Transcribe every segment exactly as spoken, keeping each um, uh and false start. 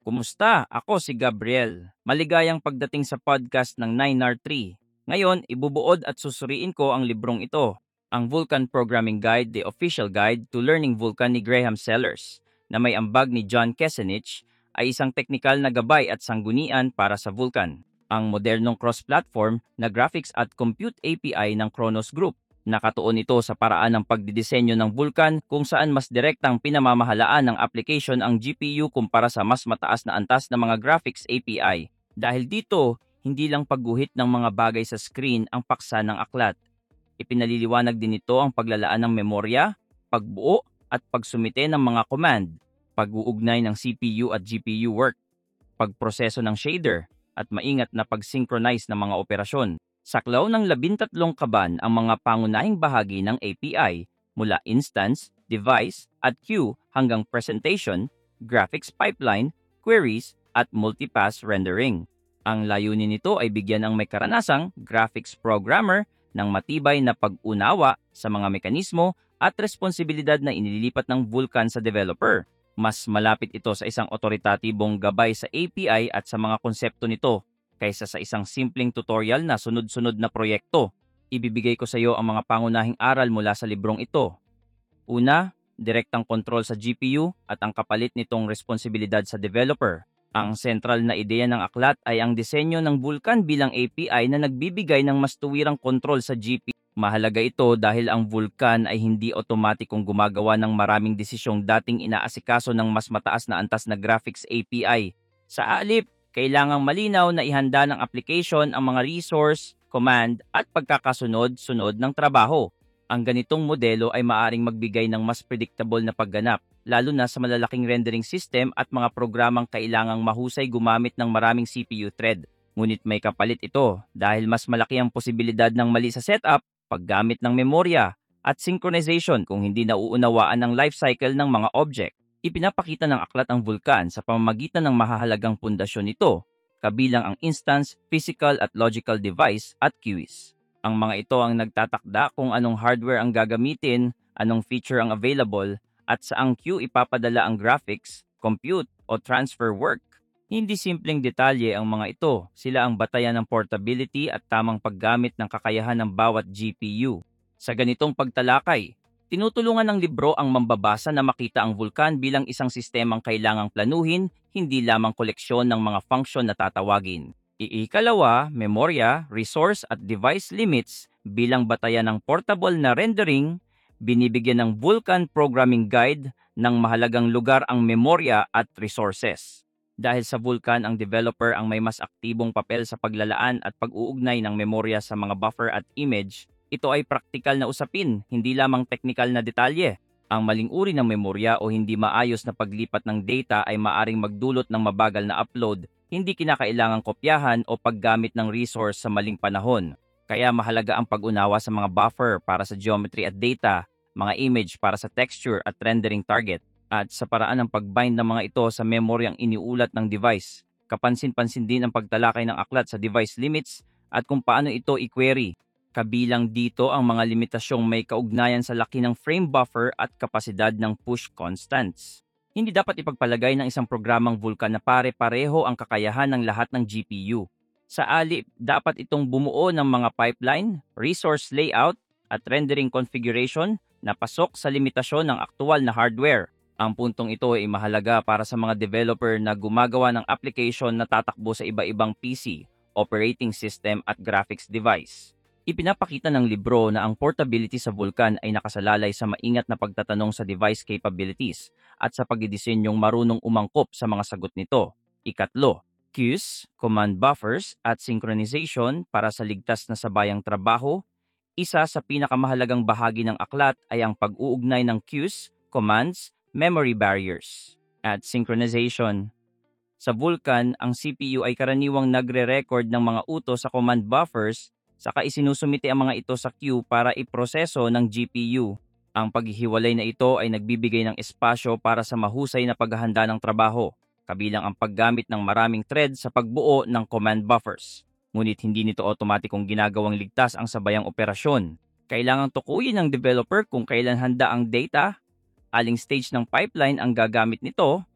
Kumusta? Ako si Gabriel. Maligayang pagdating sa podcast ng nine R three. Ngayon, ibubuod at susuriin ko ang librong ito, ang Vulkan Programming Guide, the official guide to learning Vulkan ni Graham Sellers, na may ambag ni John Kesenich, ay isang teknikal na gabay at sanggunian para sa Vulkan. Ang modernong cross-platform na graphics at compute A P I ng Kronos Group. Nakatuon ito sa paraan ng pagdidisenyo ng Vulkan kung saan mas direktang pinamamahalaan ng application ang G P U kumpara sa mas mataas na antas ng mga graphics A P I. Dahil dito, hindi lang pagguhit ng mga bagay sa screen ang paksa ng aklat. Ipinaliliwanag din ito ang paglalaan ng memorya, pagbuo at pagsumite ng mga command, pag-uugnay ng C P U at G P U work, pagproseso ng shader, at maingat na pag-synchronize ng mga operasyon. Saklaw ng labintatlong kaban ang mga pangunahing bahagi ng A P I mula instance, device, at queue hanggang presentation, graphics pipeline, queries, at multipass rendering. Ang layunin nito ay bigyan ang may karanasang graphics programmer ng matibay na pag-unawa sa mga mekanismo at responsibilidad na inililipat ng Vulkan sa developer. Mas malapit ito sa isang otoritatibong gabay sa A P I at sa mga konsepto nito kaysa sa isang simpleng tutorial na sunod-sunod na proyekto. Ibibigay ko sa iyo ang mga pangunahing aral mula sa librong ito. Una, direktang kontrol sa G P U at ang kapalit nitong responsibilidad sa developer. Ang sentral na ideya ng aklat ay ang disenyo ng Vulkan bilang A P I na nagbibigay ng mas tuwirang kontrol sa G P U. Mahalaga ito dahil ang Vulkan ay hindi otomatikong gumagawa ng maraming desisyong dating inaasikaso ng mas mataas na antas na graphics A P I. Sa alip, kailangang malinaw na ihanda ng application ang mga resource, command, at pagkakasunod-sunod ng trabaho. Ang ganitong modelo ay maaring magbigay ng mas predictable na pagganap, lalo na sa malalaking rendering system at mga programang kailangang mahusay gumamit ng maraming C P U thread. Ngunit may kapalit ito dahil mas malaki ang posibilidad ng mali sa setup, paggamit ng memorya, at synchronization kung hindi nauunawaan ang lifecycle ng mga object. Ipinapakita ng aklat ang Vulkan sa pamamagitan ng mahahalagang pundasyon nito, kabilang ang instance, physical at logical device at queues. Ang mga ito ang nagtatakda kung anong hardware ang gagamitin, anong feature ang available, at saang queue ipapadala ang graphics, compute, o transfer work. Hindi simpleng detalye ang mga ito, sila ang batayan ng portability at tamang paggamit ng kakayahan ng bawat G P U. Sa ganitong pagtalakay, tinutulungan ng libro ang mambabasa na makita ang Vulkan bilang isang sistemang kailangang planuhin, hindi lamang koleksyon ng mga function na tatawagin. Iikalawa, memorya, resource at device limits bilang batayan ng portable na rendering, binibigyan ng Vulkan Programming Guide ng mahalagang lugar ang memorya at resources. Dahil sa Vulkan, ang developer ang may mas aktibong papel sa paglalaan at pag-uugnay ng memorya sa mga buffer at image. Ito ay praktikal na usapin, hindi lamang teknikal na detalye. Ang maling uri ng memorya o hindi maayos na paglipat ng data ay maaring magdulot ng mabagal na upload, hindi kinakailangang kopyahan o paggamit ng resource sa maling panahon. Kaya mahalaga ang pag-unawa sa mga buffer para sa geometry at data, mga image para sa texture at rendering target, at sa paraan ng pag-bind ng mga ito sa memoryang iniulat ng device. Kapansin-pansin din ang pagtalakay ng aklat sa device limits at kung paano ito i-query. Kabilang dito ang mga limitasyong may kaugnayan sa laki ng frame buffer at kapasidad ng push constants. Hindi dapat ipagpalagay ng isang programang Vulkan na pare-pareho ang kakayahan ng lahat ng G P U. Sa alip, dapat itong bumuo ng mga pipeline, resource layout, at rendering configuration na pasok sa limitasyon ng aktual na hardware. Ang puntong ito ay mahalaga para sa mga developer na gumagawa ng application na tatakbo sa iba-ibang P C, operating system at graphics device. Ipinapakita ng libro na ang portability sa Vulkan ay nakasalalay sa maingat na pagtatanong sa device capabilities at sa pagdidisenyong marunong umangkop sa mga sagot nito. Ikatlo, queues, command buffers at synchronization para sa ligtas na sabayang trabaho. Isa sa pinakamahalagang bahagi ng aklat ay ang pag-uugnay ng queues, commands, memory barriers, at synchronization. Sa Vulkan, ang C P U ay karaniwang nagre-record ng mga utos sa command buffers, saka isinusumite ang mga ito sa queue para iproseso ng G P U. Ang paghihiwalay na ito ay nagbibigay ng espasyo para sa mahusay na paghahanda ng trabaho, kabilang ang paggamit ng maraming thread sa pagbuo ng command buffers. Ngunit hindi nito otomatikong ginagawang ligtas ang sabayang operasyon. Kailangang tukuyin ng developer kung kailan handa ang data, aling stage ng pipeline ang gagamit nito,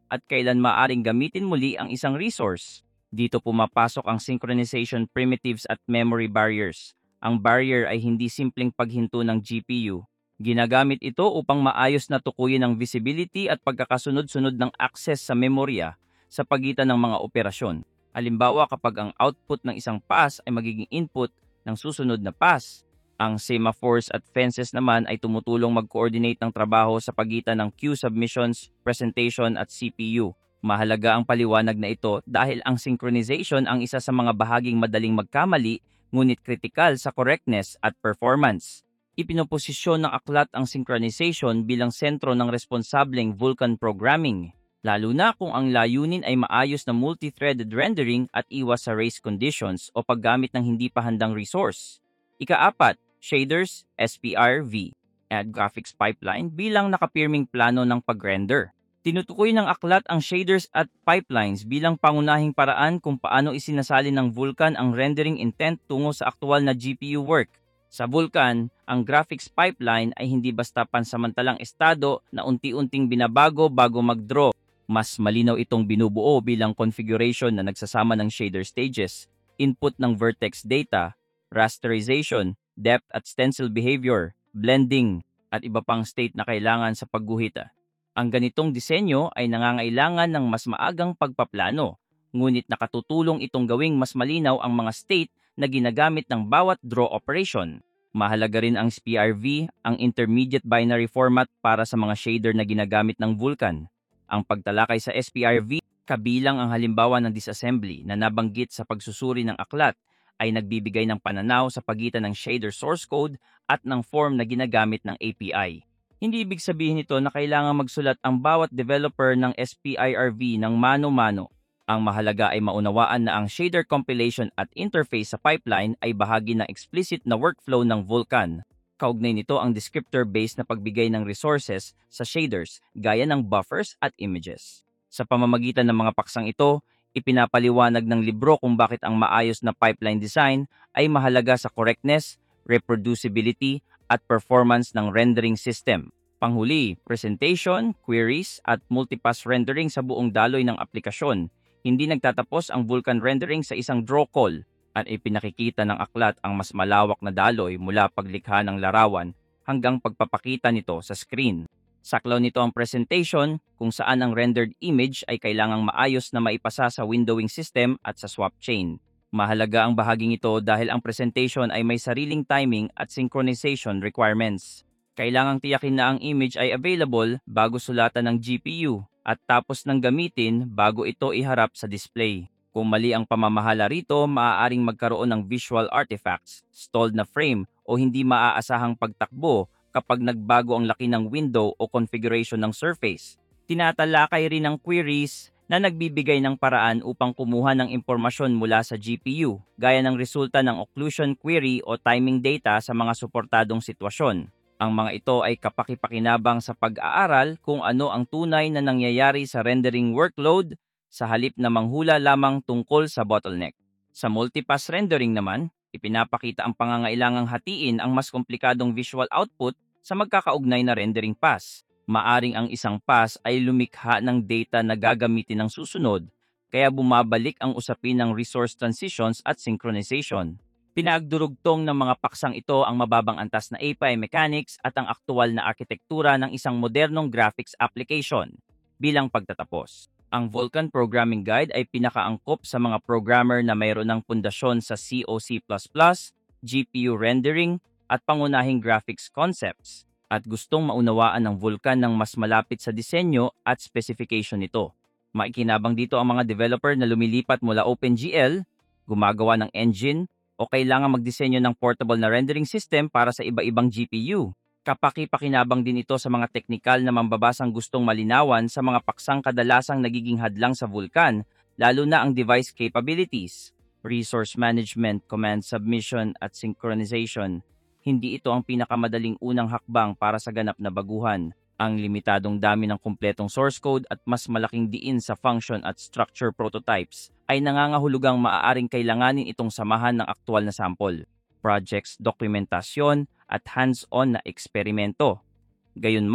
at kailan maaring gamitin muli ang isang resource. Dito pumapasok ang synchronization primitives at memory barriers. Ang barrier ay hindi simpleng paghinto ng G P U. Ginagamit ito upang maayos na tukuyin ang visibility at pagkakasunod-sunod ng access sa memorya sa pagitan ng mga operasyon. Halimbawa, kapag ang output ng isang pass ay magiging input ng susunod na pass. Ang semaphores at fences naman ay tumutulong mag-coordinate ng trabaho sa pagitan ng queue submissions, presentation at C P U. Mahalaga ang paliwanag na ito dahil ang synchronization ang isa sa mga bahaging madaling magkamali ngunit kritikal sa correctness at performance. Ipinoposisyon ng aklat ang synchronization bilang sentro ng responsableng Vulkan programming, lalo na kung ang layunin ay maayos na multi-threaded rendering at iwas sa race conditions o paggamit ng hindi pa handang resource. Ikaapat, shaders, S P R V, at graphics pipeline bilang nakapirming plano ng pag-render. Tinutukoy ng aklat ang shaders at pipelines bilang pangunahing paraan kung paano isinasali ng Vulkan ang rendering intent tungo sa aktual na G P U work. Sa Vulkan, ang graphics pipeline ay hindi basta pansamantalang estado na unti-unting binabago bago mag-draw. Mas malinaw itong binubuo bilang configuration na nagsasama ng shader stages, input ng vertex data, rasterization, depth at stencil behavior, blending, at iba pang state na kailangan sa pagguhita. Ang ganitong disenyo ay nangangailangan ng mas maagang pagpaplano, ngunit nakatutulong itong gawing mas malinaw ang mga state na ginagamit ng bawat draw operation. Mahalaga rin ang S P R V, ang intermediate binary format para sa mga shader na ginagamit ng Vulkan. Ang pagtalakay sa S P R V, kabilang ang halimbawa ng disassembly na nabanggit sa pagsusuri ng aklat, ay nagbibigay ng pananaw sa pagitan ng shader source code at ng form na ginagamit ng A P I. Hindi ibig sabihin nito na kailangan magsulat ang bawat developer ng S P I R V ng mano-mano. Ang mahalaga ay maunawaan na ang shader compilation at interface sa pipeline ay bahagi ng explicit na workflow ng Vulkan. Kaugnay nito ang descriptor-based na pagbigay ng resources sa shaders gaya ng buffers at images. Sa pamamagitan ng mga paksang ito, ipinapaliwanag ng libro kung bakit ang maayos na pipeline design ay mahalaga sa correctness, reproducibility, at performance ng rendering system. Panghuli, presentation, queries, at multipass rendering sa buong daloy ng aplikasyon. Hindi nagtatapos ang Vulkan rendering sa isang draw call at ipinakikita ng aklat ang mas malawak na daloy mula paglikha ng larawan hanggang pagpapakita nito sa screen. Saklaw nito ang presentation kung saan ang rendered image ay kailangang maayos na maipasa sa windowing system at sa swap chain. Mahalaga ang bahaging ito dahil ang presentation ay may sariling timing at synchronization requirements. Kailangang tiyakin na ang image ay available bago sulatan ng G P U at tapos ng gamitin bago ito iharap sa display. Kung mali ang pamamahala rito, maaaring magkaroon ng visual artifacts, stalled na frame o hindi maaasahang pagtakbo kapag nagbago ang laki ng window o configuration ng surface. Tinatalakay rin ang queries na nagbibigay ng paraan upang kumuha ng impormasyon mula sa G P U, gaya ng resulta ng occlusion query o timing data sa mga suportadong sitwasyon. Ang mga ito ay kapakipakinabang sa pag-aaral kung ano ang tunay na nangyayari sa rendering workload sa halip na manghula lamang tungkol sa bottleneck. Sa multipass rendering naman, ipinapakita ang pangangailangang hatiin ang mas komplikadong visual output sa magkakaugnay na rendering pass. Maaring ang isang pass ay lumikha ng data na gagamitin ng susunod, kaya bumabalik ang usapin ng resource transitions at synchronization. Pinagdurugtong ng mga paksang ito ang mababang antas na A P I mechanics at ang aktual na arkitektura ng isang modernong graphics application. Bilang pagtatapos, ang Vulkan Programming Guide ay pinakaangkop sa mga programmer na mayroon ng pundasyon sa C O C plus plus, G P U rendering, at pangunahing graphics concepts, at gustong maunawaan ng Vulkan ng mas malapit sa disenyo at specification nito. Maikinabang dito ang mga developer na lumilipat mula OpenGL, gumagawa ng engine, o kailangan magdisenyo ng portable na rendering system para sa iba-ibang G P U. Kapaki-pakinabang din ito sa mga teknikal na mambabasang gustong malinawan sa mga paksang kadalasang nagiging hadlang sa Vulkan, lalo na ang device capabilities, resource management, command submission at synchronization. Hindi ito ang pinakamadaling unang hakbang para sa ganap na baguhan. Ang limitadong dami ng kumpletong source code at mas malaking diin sa function at structure prototypes ay nangangahulugang maaaring kailanganin itong samahan ng aktual na sample, projects, dokumentasyon, at hands-on na eksperimento. Gayunman,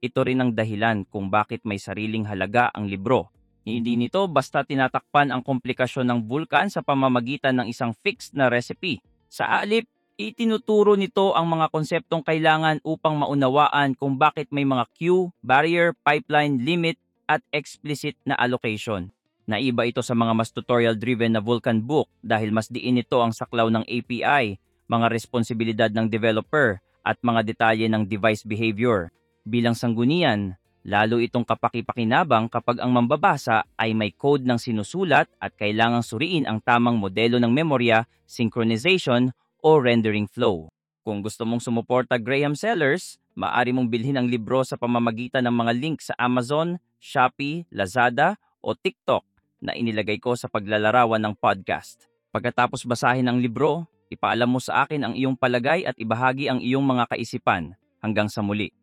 Ito rin ang dahilan kung bakit may sariling halaga ang libro. Hindi nito basta tinatakpan ang komplikasyon ng Vulcan sa pamamagitan ng isang fixed na recipe. Sa alip, itinuturo nito ang mga konseptong kailangan upang maunawaan kung bakit may mga queue, barrier, pipeline, limit, at explicit na allocation. Naiba ito sa mga mas tutorial-driven na Vulcan book dahil mas diin ito ang saklaw ng A P I, mga responsibilidad ng developer, at mga detalye ng device behavior. Bilang sanggunian, lalo itong kapaki-pakinabang kapag ang mambabasa ay may code ng sinusulat at kailangang suriin ang tamang modelo ng memorya, synchronization, o rendering flow. Kung gusto mong sumuporta Graham Sellers, maaari mong bilhin ang libro sa pamamagitan ng mga link sa Amazon, Shopee, Lazada, o TikTok na inilagay ko sa paglalarawan ng podcast. Pagkatapos basahin ang libro, ipaalam mo sa akin ang iyong palagay at ibahagi ang iyong mga kaisipan. Hanggang sa muli.